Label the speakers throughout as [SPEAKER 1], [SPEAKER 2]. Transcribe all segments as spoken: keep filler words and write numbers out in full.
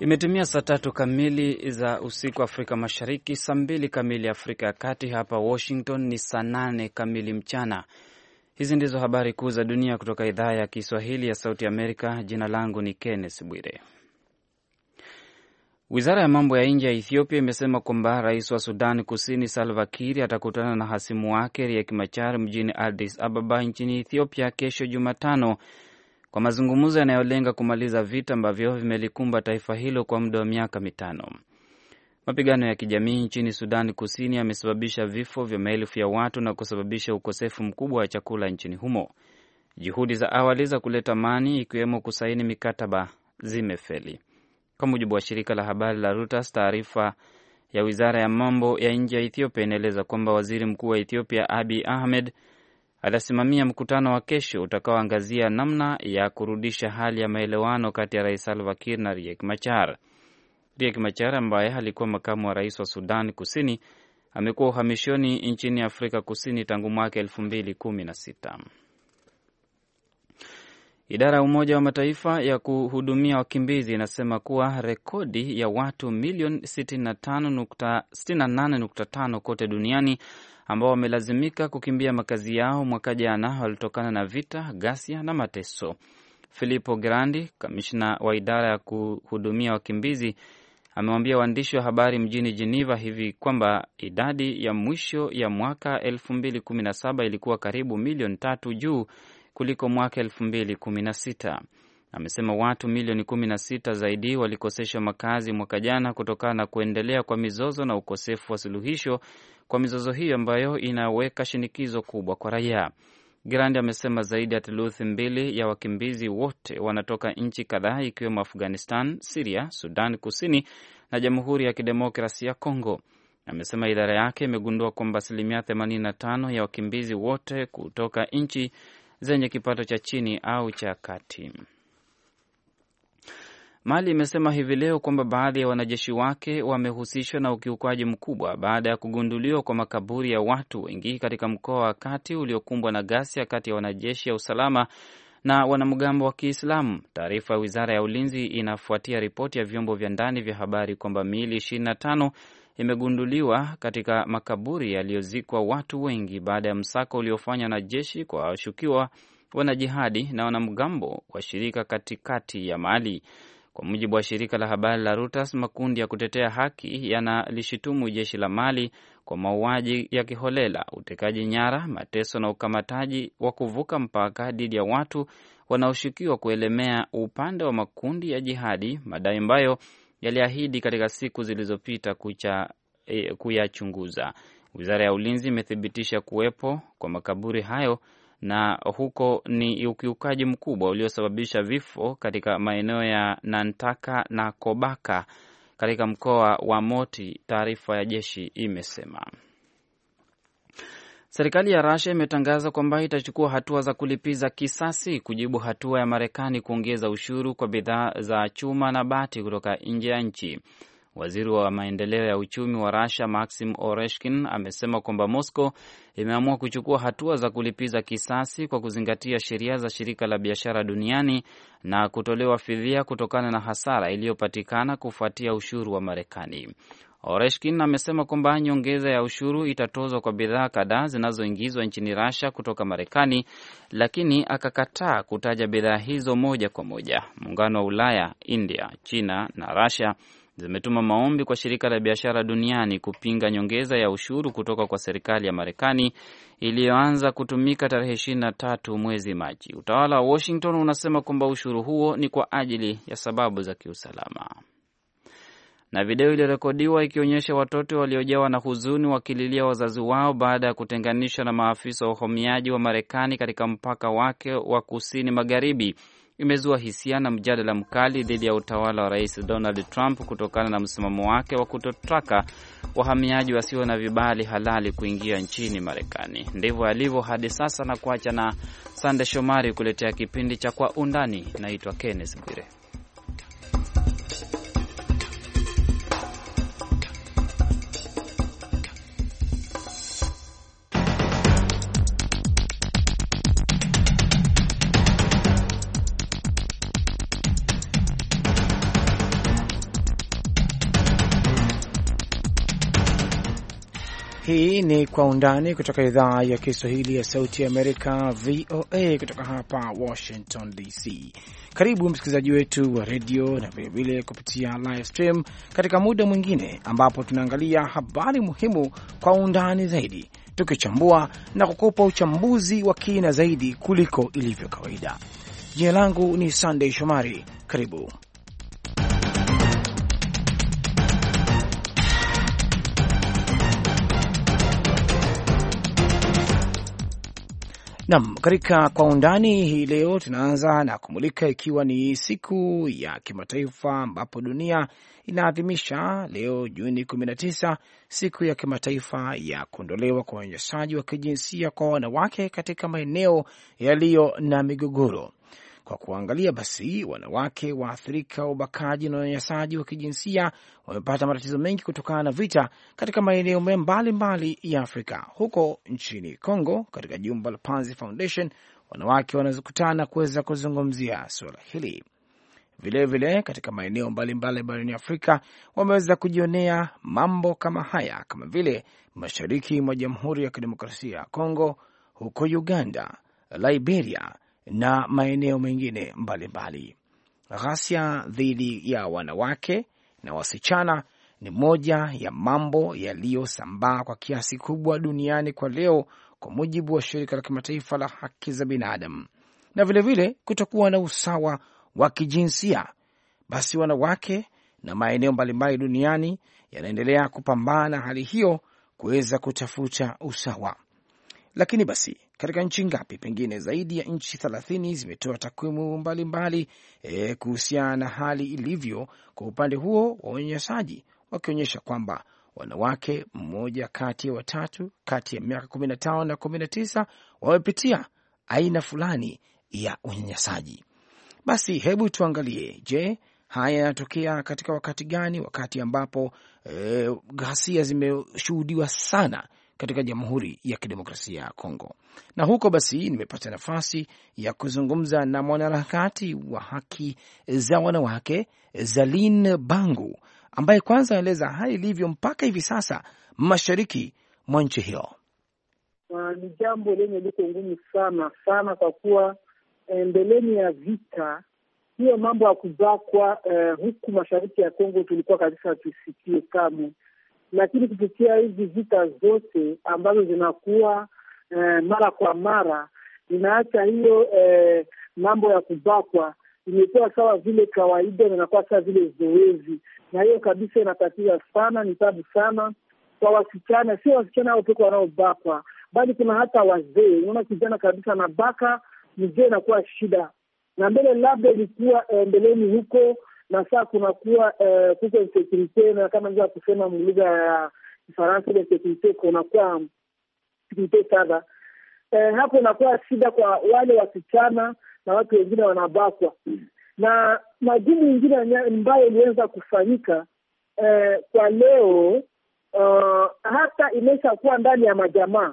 [SPEAKER 1] Imetimia saa tatu kamili za usiku Afrika Mashariki, saa mbili kamili Afrika ya Kati. Hapa Washington ni saa nane kamili mchana. Hizi ndizo habari kuu za dunia kutoka idhaa ya Kiswahili ya Sauti Amerika. Jina langu ni Kenneth Bwire. Wizara ya mambo ya nje ya Ethiopia imesema kwamba rais wa Sudan Kusini Salva Kiir atakutana na hasimu wake Riek Machar mjini Addis Ababa nchini Ethiopia kesho Jumatano kwa mazungumzo yanayolenga kumaliza vita ambavyo vimelikumba taifa hilo kwa muda wa miaka mitano. Mapigano ya kijamii nchini Sudan Kusini yamesababisha vifo vya maelfu ya watu na kusababisha ukosefu mkubwa wa chakula nchini humo. Juhudi za awali za kuleta amani, ikiwemo kusaini mikataba, zimefeli. Kwa mujibu wa shirika la habari la Reuters, taarifa ya wizara ya mambo ya nje ya Ethiopia inaeleza kwamba waziri mkuu wa Ethiopia Abiy Ahmed atasimamia mkutano wa kesho utakaoangazia namna ya kurudisha hali ya maelewano kati ya Rais Salva Kiir na Riek Machar. Riek Machar ambaye alikuwa makamu wa rais wa Sudan Kusini amekuwa uhamishoni nchini Afrika Kusini tangu mwaka elfu mbili kumi na sita. Idara ya Umoja wa Mataifa ya kuhudumia wakimbizi inasema kuwa rekodi ya watu milioni sitini na nane nukta tano kote duniani ambao wamelazimika kukimbia makazi yao mwaka jana walitokana na vita, ghasia na mateso. Filippo Grandi, kamishna wa idara ya kuhudumia wakimbizi, amewambia waandishi wa habari mjini Geneva hivi kwamba idadi ya mwisho ya mwaka elfu mbili kumi na saba ilikuwa karibu milioni tatu juu kuliko mwaka elfu mbili kumi na sita. Amesema watu milioni kumi na sita zaidi walikoseshwa makazi mwaka jana kutokana na kuendelea kwa mizozo na ukosefu wa suluhisho kwa mizozo hiyo ambayo inaweka shinikizo kubwa kwa raia. Grandi amesema zaidi ya theluthi mbili ya wakimbizi wote wanatoka nchi kadhaa ikiwemo Afghanistan, Syria, Sudan Kusini na Jamhuri ya Kidemokrasia ya Kongo. Amesema idara yake imegundua kwamba asilimia themanini na tano ya wakimbizi wote kutoka nchi zenye kipato cha chini au cha kati. Mali imesema hivi leo kwamba baadhi ya wanajeshi wake wamehusishwa na ukiukwaji mkubwa baada ya kugunduliwa kwa makaburi ya watu wengi katika mkoa wa kati uliokumbwa na ghasia kati ya wanajeshi ya usalama na wanamgambo wa Kiislamu. Taarifa ya Wizara ya Ulinzi inafuatia ripoti ya vyombo vya ndani vya habari kwamba miili ishirini na tano imegunduliwa katika makaburi yaliyozikwa watu wengi baada ya msako uliofanywa na jeshi kwa washukiwa wanajihadi na wanamgambo washirika katikati ya Mali. Kwa mujibu wa shirika la habari la Reuters, makundi ya kutetea haki yanalishitumu jeshi la Mali kwa mauaji ya kiholela, utekaji nyara, mateso na ukamataji wa kuvuka mpaka dhidi ya watu wanaoshukiwa kuelemea upande wa makundi ya jihadi, madai ambayo yaliahidi katika siku zilizopita kucha e, kuyachunguza. Wizara ya Ulinzi imethibitisha kuwepo kwa makaburi hayo na huko ni ukiukaji mkubwa uliosababisha vifo katika maeneo ya Nantaka na Kobaka katika mkoa wa Moti, taarifa ya jeshi imesema. Serikali ya Russia imetangaza kwamba itachukua hatua za kulipiza kisasi kujibu hatua ya Marekani kuongeza ushuru kwa bidhaa za chuma na bati kutoka nje ya nchi. Waziri wa maendeleo ya uchumi wa Russia Maxim Oreshkin amesema kwamba Moscow imeamua kuchukua hatua za kulipiza kisasi kwa kuzingatia sheria za shirika la biashara duniani na kutolewa fidia kutokana na hasara iliyopatikana kufuatia ushuru wa Marekani. Oreshkin amesema kwamba nyongeza ya ushuru itatozwa kwa bidhaa kadhaa zinazoingizwa nchini Russia kutoka Marekani, lakini akakataa kutaja bidhaa hizo moja kwa moja. Muungano wa Ulaya, India, China na Russia zimetuma maombi kwa shirika la biashara duniani kupinga nyongeza ya ushuru kutoka kwa serikali ya Marekani iliyoanza kutumika tarehe ishirini na tatu mwezi Machi. Utawala wa Washington unasema kwamba ushuru huo ni kwa ajili ya sababu za kiusalama. Na video ilirekodiwa ikionyesha watoto waliojawa na huzuni wakililia wazazi wao baada ya kutenganishwa na maafisa wa uhamiaji wa Marekani katika mpaka wake wa kusini magharibi imezua hisia na mjadala mkali dhidi ya utawala wa Rais Donald Trump kutokana na msimamo wake wa kutotaka wahamiaji wasio na vibali halali kuingia nchini Marekani. Ndivyo alivyo hadi sasa, na kuacha na Sande Shomari kuletea kipindi cha Kwa Undani. Naitwa Kenneth Bwire.
[SPEAKER 2] Hii ni Kwa Undani kutoka idhaa ya Kiswahili ya Sauti ya Amerika, V O A, kutoka hapa Washington D C. Karibu msikilizaji wetu wa redio na vilevile kupitia live stream katika muda mwingine ambapo tunaangalia habari muhimu kwa undani zaidi, tukichambua na kukupa uchambuzi wa kina zaidi kuliko ilivyo kawaida. Jina langu ni Sunday Shomari. Karibu. Naam, katika Kwa Undani hii leo tunaanza na kumulika ikiwa ni siku ya kimataifa ambapo dunia inaadhimisha leo Juni kumi na tisa, siku ya kimataifa ya kuondolewa kwa unyanyasaji wa kijinsia kwa wanawake katika maeneo yaliyo na migogoro. Kwa kuangalia basi, wanawake waathirika wa ubakaji na unyanyasaji wa kijinsia wamepata matatizo mengi kutokana na vita katika maeneo mbalimbali ya Afrika. Huko nchini Kongo, katika jumba la Panzi Foundation, wanawake wanazokutana kuweza kuzungumzia suala hili. Vilevile vile, katika maeneo mbalimbali barani Afrika wameweza kujionea mambo kama haya, kama vile mashariki mwa Jamhuri ya Kidemokrasia ya Kongo, huko Uganda, Liberia na maeneo mengine mbalimbali. Ghasia dhidi ya wanawake na wasichana ni moja ya mambo yaliyosambaa kwa kiasi kubwa duniani kwa leo, kwa mujibu wa shirika la kimataifa la haki za binadamu. Na vilevile kutokuwa na usawa wa kijinsia, basi wanawake na maeneo mbalimbali duniani yanaendelea kupambana hali hiyo kuweza kutafuta usawa. Lakini basi katika nchi ngapi, pengine zaidi ya nchi thelathini zimetoa takwimu mbalimbali e, kuhusiana na hali ilivyo kwa upande huo wa unyanyasaji, wakionyesha kwamba wanawake mmoja kati ya watatu kati ya miaka kumi na tano na kumi na tisa wamepitia aina fulani ya unyanyasaji. Basi hebu tuangalie, je, haya yanatokea katika wakati gani? Wakati ambapo e, ghasia zimeshuhudiwa sana katika Jamhuri ya Kidemokrasia ya Kongo. Na huko basi nimepata nafasi ya kuzungumza na mwanaharakati wa haki za wanawake Zaline Bangu, ambaye kwanza anaeleza hali ilivyo mpaka hivi sasa mashariki mwa nchi hiyo.
[SPEAKER 3] Uh, ni jambo lenye liko ngumu sana sana, kwa kuwa mbeleni ya vita hiyo mambo ya kubakwa uh, huku mashariki ya Kongo tulikuwa kabisa tusikie kamwe. Lakini kupitia hizi vita zote ambazo zinakuwa eh, mara kwa mara, inaacha hiyo eh, mambo ya kubakwa imekuwa sawa vile kawaida na inakuwa sawa vile zoezi, na hiyo kabisa inatatiza sana, ni tabu sana kwa wasichana. Sio wasichana hao pekee wanaobakwa, bali kuna hata wazee. Unaona kijana kabisa na baka mzee, inakuwa shida. Na mbele labda ilikuwa eh, mbeleni huko, na sasa kunakuwa eh, kuko insecurity, na kama ndio kusema lugha ya Kifaransa ile insecurity kunakuwa insecurity sana. Eh, hapo inakuwa shida kwa wale wasichana na watu wengine wanabakwa. Na majibu mengine ambayo iliweza kufanyika eh, kwa leo uh, hata imesha kuwa ndani ya majamaa.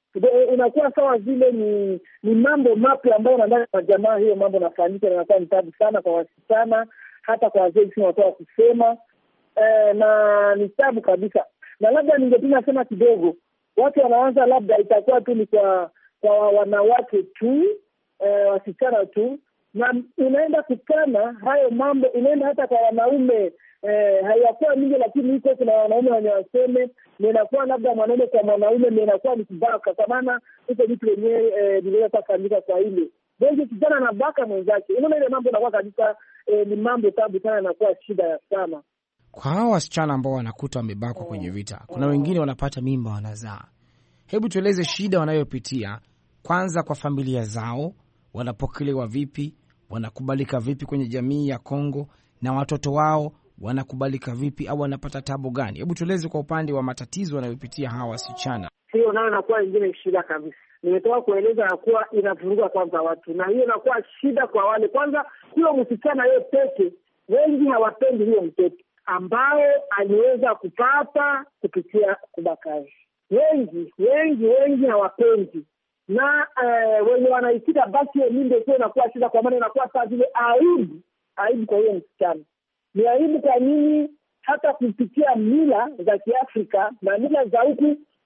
[SPEAKER 3] Inakuwa sawa vile ni ni mambo mapya ambayo ndani ya majamaa hiyo mambo nafanyika, na inakuwa ni tabu sana kwa wasichana, hata kwa wazee sio watoa kusema eh, na ni tabu kabisa. Na labda ningependa sema kidogo, watu wanaanza labda itakuwa tu ni kwa kwa wanawake tu, eh, wasichana tu, na inaenda kukana hayo mambo, inaenda hata kwa wanaume. Eh, hayakuwa mingi, lakini iko kuna wanaume wenye waseme, na inakuwa labda mwanaume kwa mwanaume, na inakuwa ni kubaka, kwa maana hizo vitu wenyewe eh, vinaweza kufanyika kwa ile wengi kijana na baka mwenzake. Unaona ile mambo inakuwa kabisa eh, ni mambo tabu sana, inakuwa shida sana
[SPEAKER 2] kwa hao wasichana ambao wanakuta wamebakwa kwenye vita. Kuna wengine wanapata mimba, wanazaa. Hebu tueleze shida wanayopitia, kwanza kwa familia zao, wanapokelewa vipi, wanakubalika vipi kwenye jamii ya Kongo, na watoto wao wanakubalika vipi au wanapata tabu gani? Hebu tueleze kwa upande wa matatizo wanayopitia hawa wasichana.
[SPEAKER 3] Hiyo nayo inakuwa nyingine shida kabisa. Nimetoka kueleza ya kuwa inavuruga kwanza watu, na hiyo inakuwa shida kwa wale. Kwanza huyo msichana yeye peke, wengi hawapendi huyo mtoto ambaye aliweza kupata kupitia kubakaji. Wengi wengi wengi hawapendi, na eh, wenye wanaitika basi hiyo ndio kwa inakuwa shida, kwa maana inakuwa saa vile aibu aibu kwa hiyo msichana. Ni aibu kwa nini? Hata kupitia mila za Kiafrika na mila za huku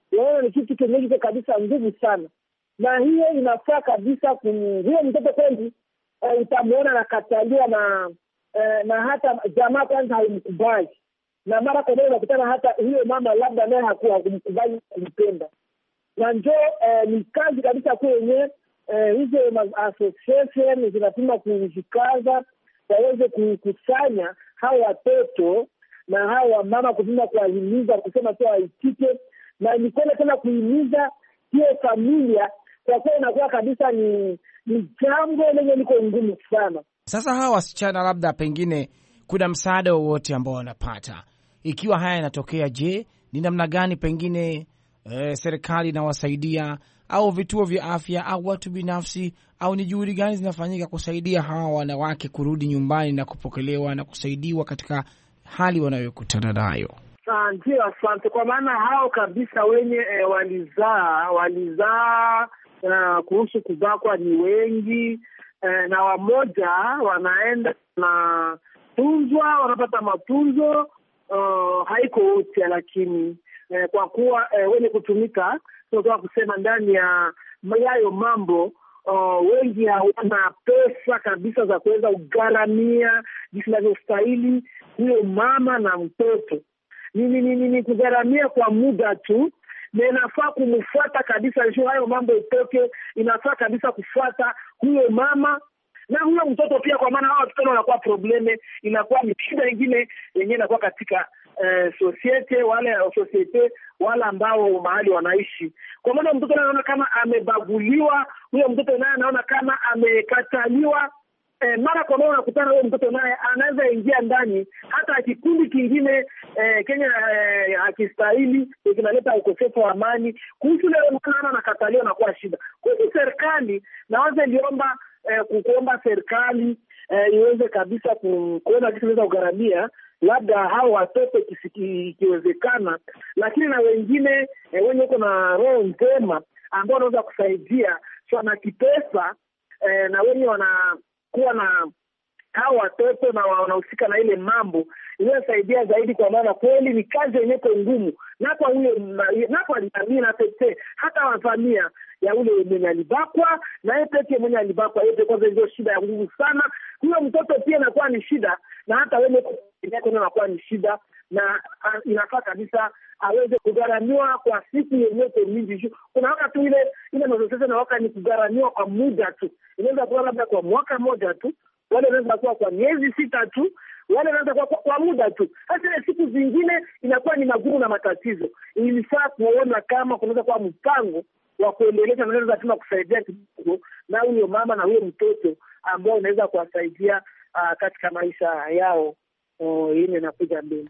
[SPEAKER 3] Yaani ni kitu kenye kabisa nguvu sana, na hiyo inafaa kabisa huyo mtoto kweli uh, utamuona nakataliwa na uh, na hata jamaa kwanza haimkubali, na mara kwa mara unakutana hata hiyo mama labda naye hakuwa kumkubali kumpenda, na njoo uh, ni kazi kabisa kwa yenyewe uh, hizo association zinapima kujikaza waweze kukusanya hao watoto na hao mama, kupima kuwahimiza kusema tu waitike, na nikole tena kuhimiza hiyo familia, kwa kuwa inakuwa kabisa ni ni jambo lenye liko ngumu sana.
[SPEAKER 2] Sasa hawa wasichana labda pengine kuna msaada wowote ambao wanapata ikiwa haya yanatokea? Je, ni namna gani pengine e, serikali inawasaidia au vituo vya afya au watu binafsi, au ni juhudi gani zinafanyika kusaidia hawa wanawake kurudi nyumbani na kupokelewa na kusaidiwa katika hali wanayokutana nayo?
[SPEAKER 3] Ndio, asante. Kwa maana hao kabisa wenye e, walizaa walizaa uh, kuhusu kubakwa ni wengi e, na wamoja wanaenda na tunzwa, wanapata matunzo uh, haiko wote, lakini e, kwa kuwa e, wenye kutumika tunataka kusema ndani ya yayo mambo uh, wengi hawana pesa kabisa za kuweza kugharamia jinsi inavyostahili huyo mama na mtoto. Ni ni ni kugharamia kwa muda tu, na inafaa kumfuata kabisa njoo hayo mambo itoke. Inafaa kabisa kufuata huyo mama na huyo mtoto pia, kwa maana hao watoto wanakuwa probleme, inakuwa ni shida nyingine yenyewe inakuwa katika eh, society wale society wale ambao mahali wanaishi. Kwa maana mtoto anaona kama amebaguliwa, huyo mtoto naye anaona kama amekataliwa. Eh, mara kwa mara unakutana huyo mtoto naye anaweza ingia ndani hata kikundi kingine eh, Kenya eh, akistahili kinaleta ukosefu wa amani. Kuhusu leo mwana anakataliwa na kuwa shida. Kwa hiyo serikali naanza liomba eh, kuomba serikali eh, iweze kabisa kuona kitu kinaweza kugharamia labda hao watoto ikiwezekana, lakini na wengine eh, wenye uko na roho njema ambao wanaweza kusaidia so na kipesa eh, na wenye wana kuwa na hao watoto na wanahusika na ile mambo inayosaidia zaidi, kwa maana kweli ni kazi yenyewe ngumu, na kwa huyo na kwa jamii na pete hata wafamia ya ule mwenye alibakwa na yeye pekee mwenye alibakwa yote, kwa hiyo shida ya nguvu sana. Huyo mtoto pia inakuwa ni shida, na hata wewe kwa inakuwa ni shida, na inafaa kabisa aweze kugharamiwa kwa siku yenyewe mingi. Kuna wakati tu ile ile mazungumzo na wakati ni kugharamiwa kwa muda tu, inaweza kuwa labda kwa mwaka mmoja tu, wale wanaweza kuwa kwa miezi sita tu, wale wanaweza kuwa kwa, kwa muda tu. Hata siku zingine inakuwa ni magumu na matatizo. Ilifaa kuona kama kunaweza kuwa mpango wa kuendeleza, naweza tuna kusaidia kidogo na huyo mama na huyo mtoto ambao unaweza kuwasaidia uh, katika maisha yao uh, ile inakuja mbele.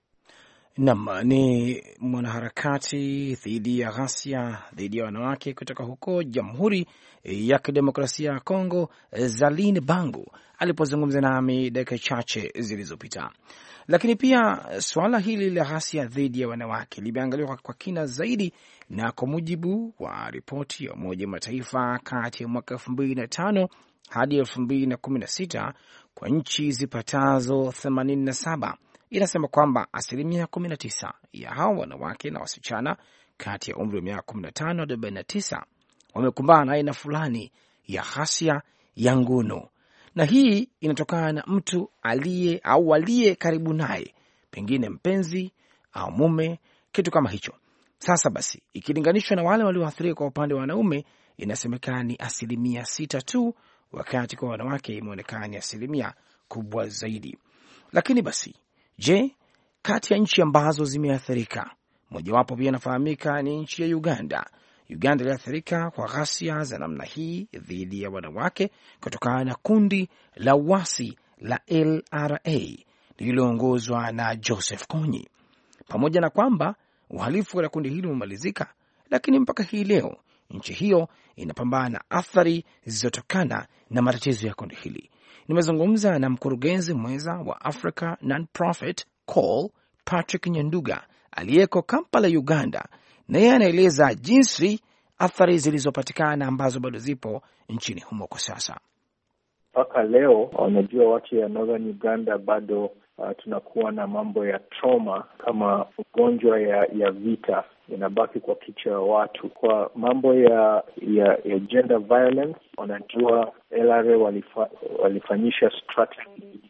[SPEAKER 2] Naam, ni mwanaharakati dhidi ya ghasia dhidi ya wanawake kutoka huko Jamhuri ya Kidemokrasia ya Kongo, Zaline Bangu alipozungumza nami dakika chache zilizopita. Lakini pia swala hili la ghasia dhidi ya wanawake limeangaliwa kwa kina zaidi, na kwa mujibu wa ripoti ya Umoja wa Mataifa kati ya mwaka elfu mbili na tano hadi elfu mbili na kumi na sita kwa nchi zipatazo themanini na saba inasema kwamba asilimia kumi na tisa ya hao wanawake na wasichana kati ya umri wa miaka kumi na tano hadi arobaini na tisa wamekumbana na aina fulani ya ghasia ya ngono, na hii inatokana na mtu aliye au aliye karibu naye, pengine mpenzi au mume, kitu kama hicho. Sasa basi, ikilinganishwa na wale walioathirika kwa upande wa wanaume, inasemekana ni asilimia sita tu, wakati kwa wanawake imeonekana ni asilimia kubwa zaidi. Lakini basi, je, kati ya nchi ambazo zimeathirika, mojawapo pia inafahamika ni nchi ya Uganda. Uganda iliathirika kwa ghasia za namna hii dhidi ya wanawake kutokana na kundi la uasi la L R A lililoongozwa na Joseph Kony. Pamoja na kwamba uhalifu wa kundi hili umemalizika, lakini mpaka hii leo nchi hiyo inapambana na athari zilizotokana na matatizo ya kundi hili. Nimezungumza na mkurugenzi mwenza wa Africa Non-Profit Call, Patrick Nyanduga, aliyeko Kampala, Uganda, na yeye anaeleza jinsi athari zilizopatikana ambazo bado zipo nchini humo kwa sasa.
[SPEAKER 4] Mpaka leo, unajua watu ya Northern Uganda bado uh, tunakuwa na mambo ya trauma kama ugonjwa ya, ya vita inabaki kwa kichwa ya watu. Kwa mambo ya ya, ya gender violence, wanajua L R A walifa, walifanyisha strategy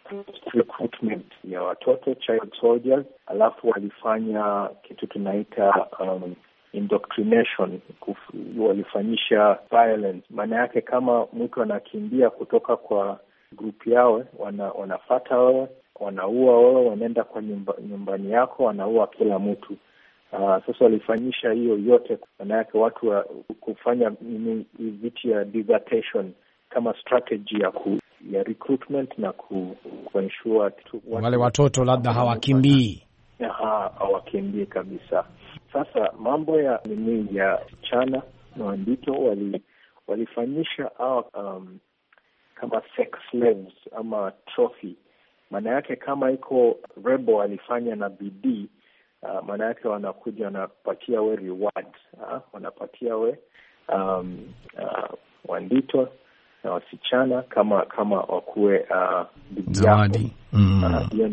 [SPEAKER 4] recruitment ya watoto, child soldiers, alafu walifanya kitu tunaita um, indoctrination, walifanyisha violence. Maana yake kama mtu anakimbia kutoka kwa group yao, wana, wanafata wewe, wanaua wewe, wanaenda kwa nyumba, nyumbani yako, wanaua kila mtu. Uh, sasa walifanyisha hiyo yote, maana yake watu wa kufanya nini, vitu ya desertation kama strategy ya ku, ya recruitment na ku, ku ensure tu
[SPEAKER 2] wale watoto labda hawakimbii.
[SPEAKER 4] Ha, hawakimbii kabisa. Sasa mambo ya nini ya chana na wandito wali walifanyisha um, kama sex slaves ama trophy. Maana yake kama iko rebel walifanya na bidii, uh, maana yake wanakuja wanapatia we reward, uh, wanapatia we um, uh, wandito na wasichana kama kama wakuwe uh,
[SPEAKER 2] zawadi. Mm.
[SPEAKER 4] Uh,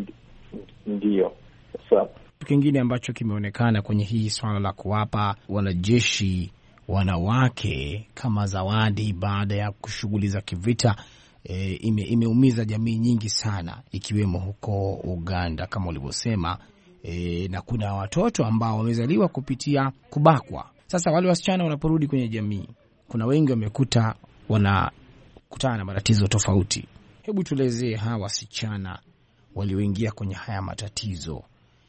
[SPEAKER 4] ndiyo. Sasa
[SPEAKER 2] kingine ambacho kimeonekana kwenye hii swala la kuwapa wanajeshi wanawake kama zawadi baada ya shughuli za kivita e, ime, imeumiza jamii nyingi sana, ikiwemo huko Uganda kama ulivyosema, e, na kuna watoto ambao wamezaliwa kupitia kubakwa. Sasa wale wasichana wanaporudi kwenye jamii, kuna wengi wamekuta wanakutana na matatizo tofauti. Hebu tuelezee hawa wasichana walioingia kwenye haya matatizo,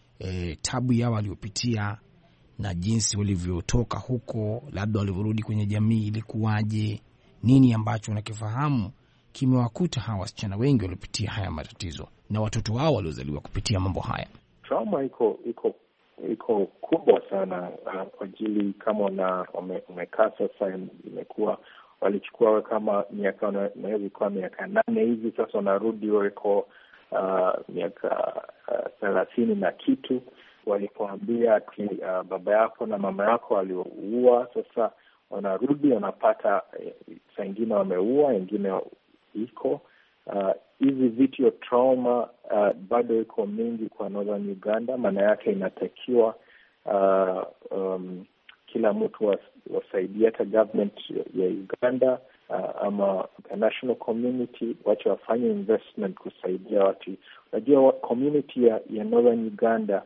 [SPEAKER 2] E, tabu yao waliopitia na jinsi walivyotoka huko, labda walivyorudi kwenye jamii ilikuwaje, nini ambacho unakifahamu kimewakuta hawa wasichana wengi waliopitia haya matatizo na watoto wao waliozaliwa kupitia mambo haya.
[SPEAKER 4] Trauma iko iko iko kubwa sana kwa ajili kama na umekaa sasa, imekuwa walichukua kama miaka naweza kuwa miaka nane hivi, sasa wanarudi wako Uh, miaka thelathini uh, na kitu. Walipoambia ati uh, baba yako na mama yako waliouua, sasa wanarudi wanapata uh, saa ingine wameua, ingine iko hizi uh, vitu ya trauma uh, bado iko mingi kwa Northern Uganda. Maana yake inatakiwa uh, um, kila mtu was, wasaidia hata government ya Uganda Uh, ama international community wacha wafanye investment kusaidia watu. Unajua community ya, ya Northern Uganda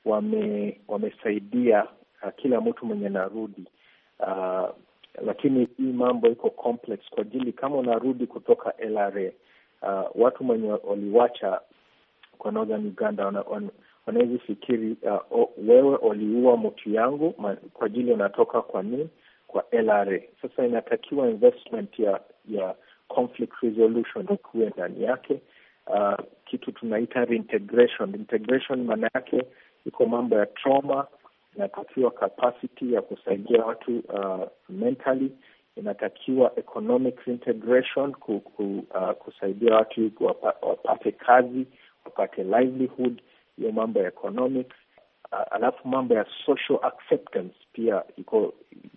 [SPEAKER 4] wame wamesaidia uh, kila mtu mwenye narudi, uh, lakini hii mambo iko complex kwa ajili kama unarudi kutoka L R A, uh, watu mwenye waliwacha kwa Northern Uganda wana, wana, wanaweza fikiri uh, wewe uliua mtu yangu kwa ajili unatoka kwa nini kwa L R A. Sasa inatakiwa investment ya ya conflict resolution kuwe ndani yake, uh, kitu tunaita reintegration. Integration maana yake iko mambo ya trauma, inatakiwa capacity ya kusaidia watu uh, mentally, inatakiwa economic integration ku, ku, uh, kusaidia watu wapate kazi, wapate livelihood, hiyo mambo ya economic. Uh, alafu mambo ya social acceptance pia iko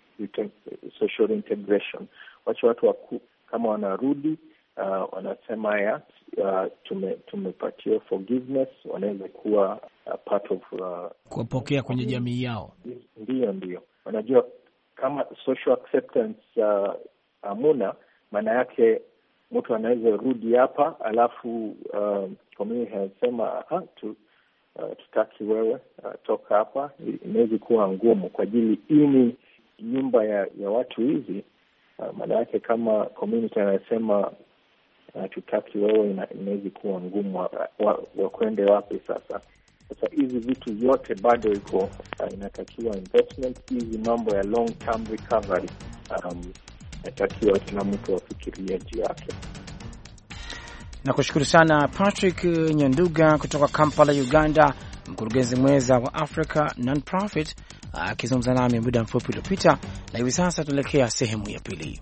[SPEAKER 4] social integration. Wacha watu waku, kama wanarudi uh, wanasema ya uh, tume, tumepatia forgiveness, wanaweza kuwa uh, part of uh,
[SPEAKER 2] kupokea kwenye jamii yao.
[SPEAKER 4] Ndiyo, ndiyo. Wanajua kama social acceptance uh, amuna, maana yake mtu anaweza rudi hapa alafu uh, community anasema ah, tu uh, tutaki wewe uh, toka hapa. Inaweza kuwa ngumu kwa ajili hii ni nyumba ya, ya watu hizi. Uh, maana yake kama community anasema uh, tutaki wewe, inaweza kuwa ngumu wa, wa, wa kwende wapi sasa. Sasa hizi vitu vyote bado iko uh, inatakiwa investment. Hizi mambo ya long term recovery um, inatakiwa kila mtu afikirie juu yake.
[SPEAKER 2] Nakushukuru sana Patrick Nyanduga kutoka Kampala, Uganda, mkurugenzi mweza wa Africa Non-Profit, akizungumza nami muda mfupi uliopita. Na hivi sasa tuelekea sehemu ya pili.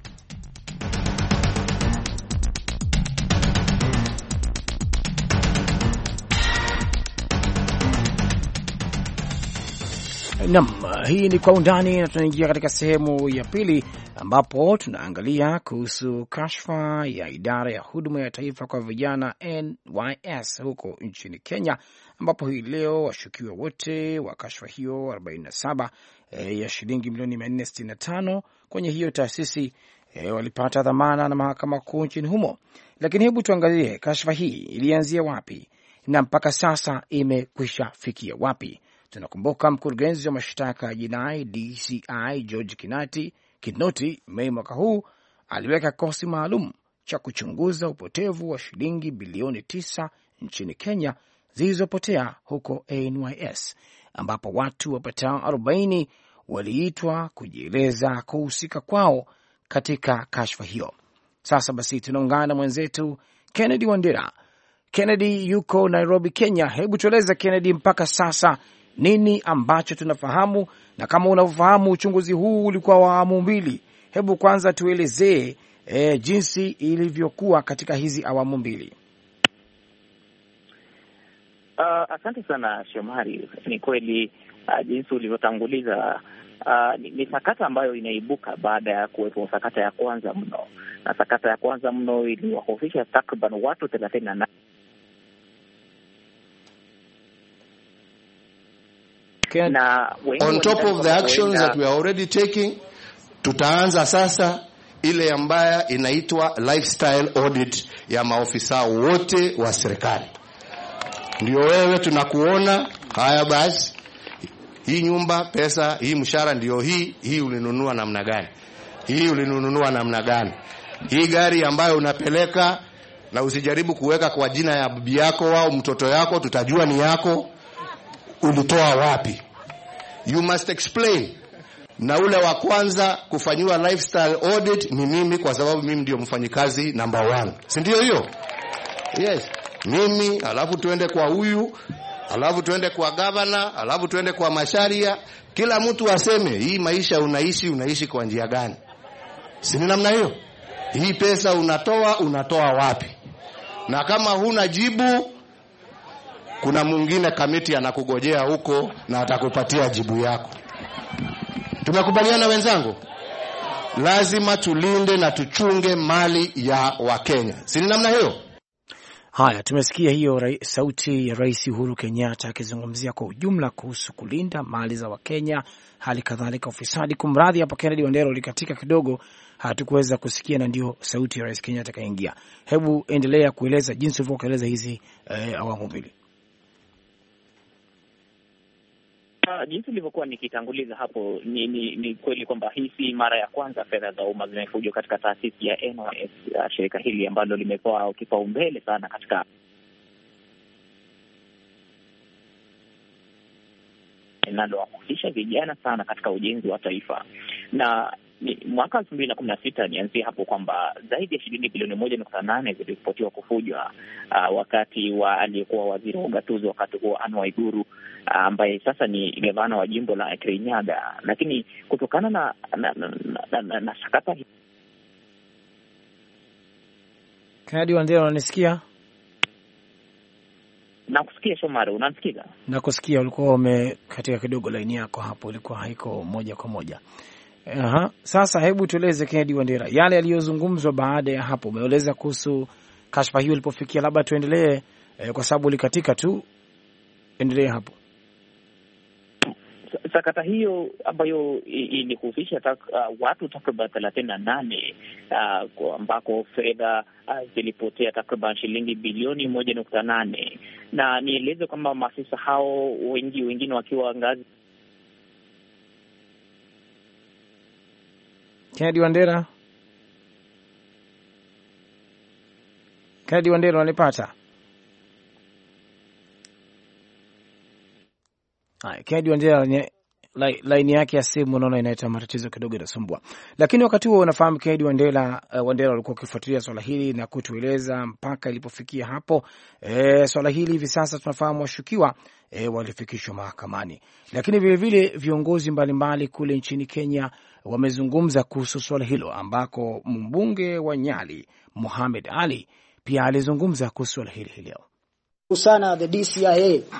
[SPEAKER 2] Naam, hii ni Kwa Undani na tunaingia katika sehemu ya pili ambapo tunaangalia kuhusu kashfa ya idara ya huduma ya taifa kwa vijana N Y S huko nchini Kenya, ambapo hii leo washukiwa wote wa kashfa hiyo arobaini na saba e, ya shilingi milioni mia nne sitini na tano kwenye hiyo taasisi e, walipata dhamana na mahakama kuu nchini humo. Lakini hebu tuangalie kashfa hii ilianzia wapi na mpaka sasa imekwisha fikia wapi. Tunakumbuka mkurugenzi wa mashtaka ya jinai D C I George Kinati Kinoti Mei mwaka huu aliweka kikosi maalum cha kuchunguza upotevu wa shilingi bilioni tisa nchini Kenya zilizopotea huko N Y S, ambapo watu wapatao arobaini waliitwa kujieleza kuhusika kwao katika kashfa hiyo. Sasa basi tunaungana na mwenzetu Kennedy Wandera. Kennedy yuko Nairobi, Kenya. Hebu tueleza Kennedy, mpaka sasa nini ambacho tunafahamu, na kama unafahamu uchunguzi huu ulikuwa wa awamu mbili, hebu kwanza tuelezee e, jinsi ilivyokuwa katika hizi awamu mbili.
[SPEAKER 5] Uh, asante sana Shomari. Ni kweli uh, jinsi ulivyotanguliza, uh, ni, ni sakata ambayo inaibuka baada ya kuwepo sakata ya kwanza mno, na sakata ya kwanza mno iliwahofisha takriban watu thelathini na nane.
[SPEAKER 6] Na on top of the actions that we are already taking, tutaanza sasa ile ambayo inaitwa lifestyle audit ya maofisa wote wa serikali. Ndio wewe tunakuona, haya basi, hii nyumba, pesa, hii mshahara ndio hii, hii ulinunua namna gani? Hii ulinunua namna gani? Hii gari ambayo unapeleka, na usijaribu kuweka kwa jina ya bibi yako au mtoto yako, tutajua ni yako, ulitoa wapi? You must explain. Na ule wa kwanza kufanyiwa lifestyle audit ni mimi, kwa sababu mimi ndio mfanyikazi number one. Si ndio hiyo? Yes. Mimi, alafu tuende kwa huyu, alafu tuende kwa governor, alafu tuende kwa Masharia. Kila mtu aseme hii maisha unaishi, unaishi kwa njia gani? Si ni namna hiyo? Hii pesa unatoa, unatoa wapi? Na kama huna jibu, kuna mwingine kamiti anakugojea huko na atakupatia jibu yako. Tumekubaliana wenzangu? Lazima tulinde na tuchunge mali ya Wakenya. Si ni namna hiyo?
[SPEAKER 2] Haya, tumesikia hiyo sauti ya Rais Uhuru Kenyatta akizungumzia kwa ujumla kuhusu kulinda mali za Wakenya, hali kadhalika ufisadi. Kumradhi hapo Kennedy Wandera ulikatika kidogo, hatukuweza kusikia, na ndio sauti ya Rais Kenyatta kaingia. Hebu endelea kueleza jinsi ulivyoeleza hizi eh, awamu mbili.
[SPEAKER 5] Uh, jinsi ilivyokuwa nikitanguliza hapo, ni, ni, ni kweli kwamba hii si mara ya kwanza fedha za umma zimefujwa katika taasisi ya N Y S, uh, shirika hili ambalo limepewa kipaumbele sana katika linalowahusisha vijana sana katika ujenzi wa taifa. Na ni, mwaka elfu mbili na kumi na sita nianzie hapo kwamba zaidi ya shilingi bilioni moja nukta nane ziliripotiwa kufujwa uh, wakati wa aliyekuwa waziri wa ugatuzi wakati huo Anne Waiguru, ambaye uh, sasa ni gavana wa jimbo la Kirinyaga. Lakini kutokana na na, na, na, na, na sakata hii.
[SPEAKER 2] Kennedy Wandera, unanisikia?
[SPEAKER 5] Nakusikia Shomari, unanisikiza?
[SPEAKER 2] Nakusikia, ulikuwa umekatika kidogo line yako hapo, ilikuwa haiko moja kwa moja. Aha, sasa hebu tueleze Kennedy Wandera yale yaliyozungumzwa baada ya hapo. Umeeleza kuhusu kashfa hiyo ilipofikia, labda tuendelee eh, kwa sababu ulikatika tu. Endelee hapo.
[SPEAKER 5] Sakata hiyo ambayo ilihusisha tak, uh, watu takriban thelathini na nane uh, ambako fedha uh, zilipotea takriban shilingi bilioni moja nukta nane, na nieleze kwamba maafisa hao wengi wengine wakiwa ngazi.
[SPEAKER 2] Kennedy Wandera, Kennedy Wandera, unanipata? Hai, Kennedy Wandera line yake ya simu naona inaita matatizo kidogo, inasumbua. Lakini wakati huo unafahamu Kennedy Wandera, uh, Wandera alikuwa akifuatilia swala hili na kutueleza mpaka ilipofikia hapo. E, swala hili hivi sasa tunafahamu washukiwa e, walifikishwa mahakamani. Lakini vile vile viongozi mbalimbali kule nchini Kenya wamezungumza kuhusu swala hilo, ambako mbunge wa Nyali Mohamed Ali pia alizungumza kuhusu swala hili leo.
[SPEAKER 7] Sana the D C I A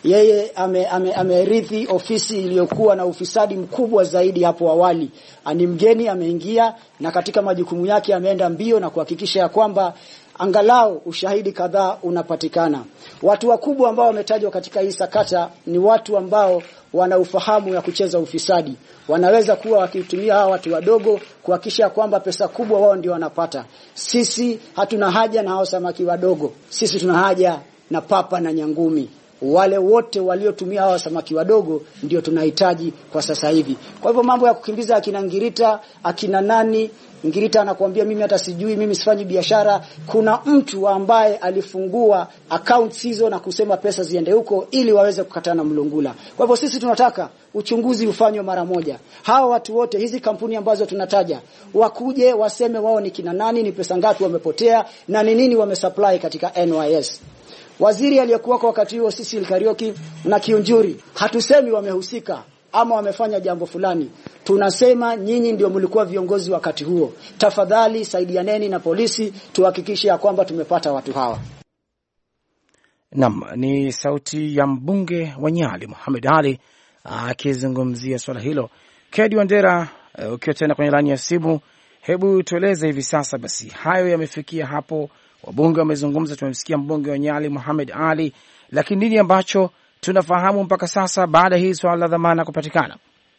[SPEAKER 7] Yeye amerithi ame, ame ofisi iliyokuwa na ufisadi mkubwa zaidi hapo awali. Ni mgeni ameingia, na katika majukumu yake ameenda mbio na kuhakikisha ya kwamba angalau ushahidi kadhaa unapatikana. Watu wakubwa ambao wametajwa katika hii sakata ni watu ambao wana ufahamu ya kucheza ufisadi. Wanaweza kuwa wakitumia hawa watu wadogo kuhakikisha kwamba pesa kubwa wao ndio wanapata. Sisi hatuna haja na hao samaki wadogo. Sisi tuna haja na papa na nyangumi. Wale wote waliotumia hawa samaki wadogo ndio tunahitaji kwa sasa hivi. Kwa hivyo mambo ya kukimbiza akina Ngirita, akina nani, Ngirita anakuambia mimi hata sijui, mimi sifanyi biashara. Kuna mtu ambaye alifungua accounts hizo na kusema pesa ziende huko ili waweze kukatana mlungula. Kwa hivyo sisi tunataka uchunguzi ufanywe mara moja. Hawa watu wote, hizi kampuni ambazo tunataja, wakuje waseme wao ni kina nani, ni pesa ngapi wamepotea na ni nini wamesupply katika N Y S. Waziri aliyekuwa kwa wakati huo Cecil Kariuki na Kiunjuri, hatusemi wamehusika ama wamefanya jambo fulani. Tunasema nyinyi ndio mlikuwa viongozi wakati huo. Tafadhali saidianeni na polisi tuhakikishe ya kwamba tumepata watu hawa.
[SPEAKER 2] Naam, ni sauti ya mbunge wa Nyali Mohamed Ali akizungumzia swala hilo. Kennedy Wandera, ukiwa tena kwenye laini ya simu, hebu tueleze hivi sasa basi hayo yamefikia hapo. Wabunge wamezungumza, tumemsikia mbunge wa Nyali Mohamed Ali, lakini nini ambacho tunafahamu mpaka sasa baada hii swala la dhamana kupatikana?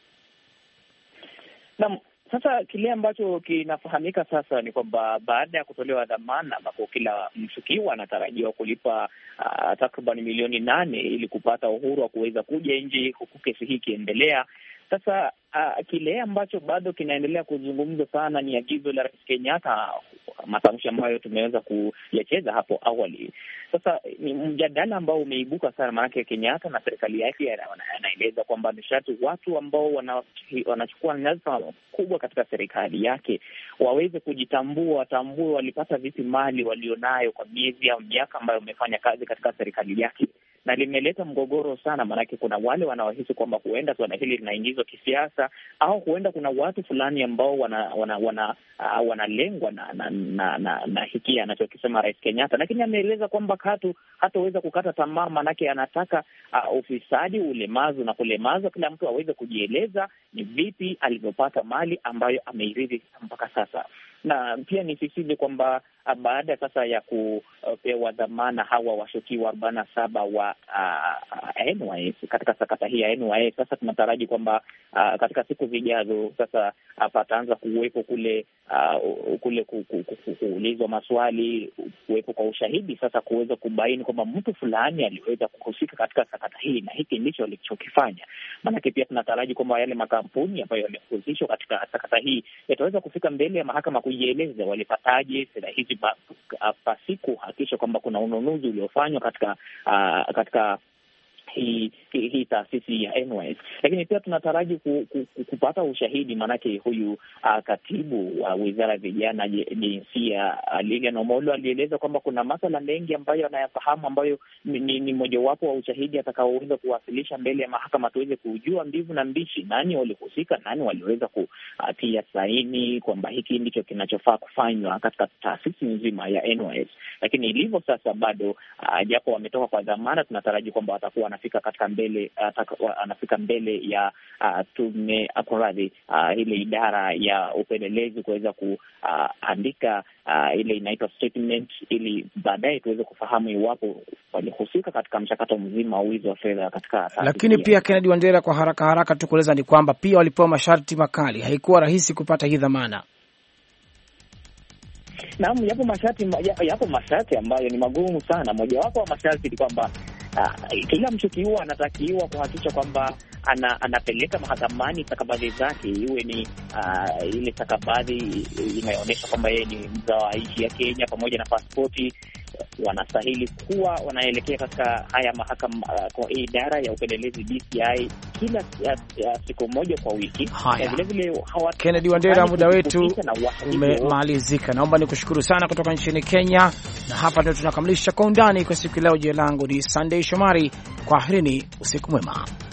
[SPEAKER 5] Naam, sasa kile ambacho kinafahamika sasa ni kwamba baada ya kutolewa dhamana, ambapo kila mshukiwa anatarajiwa kulipa uh, takriban milioni nane ili kupata uhuru wa kuweza kuja nje huku kesi hii kiendelea. Sasa uh, kile ambacho bado kinaendelea kuzungumzwa sana ni agizo la Rais Kenyatta, matamshi ambayo tumeweza kuyacheza hapo awali. Sasa ni mjadala ambao umeibuka sana, maana Kenyatta na serikali yake anaeleza kwamba nishati watu ambao wanachukua nyadhifa kubwa katika serikali yake waweze kujitambua, watambue walipata vipi mali walionayo kwa miezi au miaka ambayo wamefanya kazi katika serikali yake. Na limeleta mgogoro sana, maanake kuna wale wanaohisi kwamba huenda swala hili linaingizwa kisiasa, au huenda kuna watu fulani ambao wana wana wana uh, wanalengwa na na na, na, na hiki anachokisema Rais Kenyatta. Lakini ameeleza kwamba hatu hataweza kukata tamaa, maanake anataka uh, ufisadi, ulemazo na kulemazwa, kila mtu aweze kujieleza ni vipi alivyopata mali ambayo ameirithi mpaka sasa. Na pia nisisitize kwamba baada sasa ya kupewa dhamana hawa washukiwa arobaini na saba wa uh, N Y S katika sakata hii ya N Y S, sasa tunataraji kwamba uh, katika siku zijazo sasa uh, pataanza kuwepo kule uh, kule kuulizwa maswali, kuwepo kwa ushahidi sasa kuweza kubaini kwamba mtu fulani aliweza kuhusika katika sakata hii na hiki ndicho alichokifanya. Maanake pia tunataraji kwamba yale makampuni ambayo yamehusishwa katika sakata hii yataweza kufika mbele ya mahakama kujieleza walipataje fedha hizi pasiku hakikisha kwamba kuna ununuzi uliofanywa katika uh, katika hii hii hi, taasisi ya N Y S. Lakini pia tunataraji ku, ku, ku, kupata ushahidi, maanake huyu uh, katibu wa uh, Wizara ya Vijana, Jinsia uh, Lilian Omolo alieleza kwamba kuna masuala mengi ambayo anayafahamu ambayo ni, ni, ni mojawapo wa ushahidi atakaoweza kuwasilisha mbele ya mahakama tuweze kujua mbivu na mbichi, nani walihusika, nani waliweza kutia saini kwamba hiki ndicho kinachofaa kufanywa katika taasisi nzima ya N Y S. Lakini ilivyo sasa bado uh, japo wametoka kwa dhamana, tunataraji kwamba watakuwa anafika katika mbele uh, anafika mbele ya uh, tume akuradhi uh, ile idara ya upelelezi kuweza kuandika uh, uh, ile inaitwa statement, ili baadaye tuweze kufahamu iwapo walihusika katika mchakato mzima wa wizi wa fedha katika.
[SPEAKER 2] Lakini pia Kennedy Wandera, kwa haraka haraka tu kueleza ni kwamba pia walipewa masharti makali, haikuwa rahisi kupata hii dhamana.
[SPEAKER 5] Naam, yapo masharti yapo masharti ambayo ni magumu sana. Mojawapo wa masharti ni kwamba uh, kila mshukiwa anatakiwa kuhakikisha kwamba ana, anapeleka mahakamani stakabadhi zake, iwe ni uh, ile stakabadhi inayoonyesha kwamba yeye ni mzao wa nchi ya Kenya pamoja na pasipoti. Wanastahili kuwa wanaelekea katika haya mahakama uh, idara ya upelelezi D C I kila uh, uh, siku moja kwa wiki.
[SPEAKER 2] Na vile vile Kennedy Wandera, muda wetu umemalizika. Naomba nikushukuru sana kutoka nchini Kenya, na hapa ndio tunakamilisha Kwa Undani kwa siku leo. Jina langu ni Sunday Shomari. Kwaherini, usiku mwema.